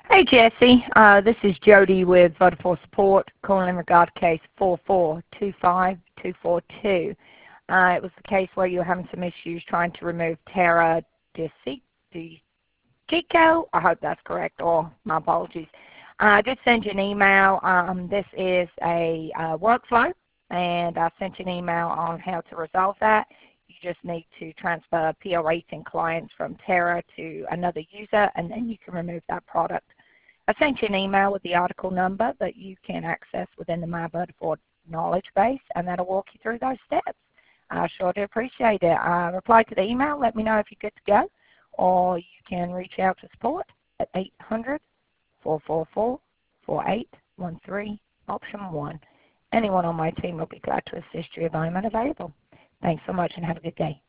Hey Jesse, this is Jody with Vodafone Support calling in regard to case 4425242. It was the case where you were having some issues trying to remove Terra DeCico. I hope that's correct, or my apologies. I did send you an email. This is a workflow, and I sent you an email on how to resolve that. You just need to transfer PL18 clients from Terra to another user, and then you can remove that product. I sent you an email with the article number that you can access within the MyVertiport knowledge base, and that'll walk you through those steps. I sure do appreciate it. Reply to the email. Let me know if you're good to go, or you can reach out to support at 800-444-4813, option 1. Anyone on my team will be glad to assist you if I'm unavailable. Thanks so much and have a good day.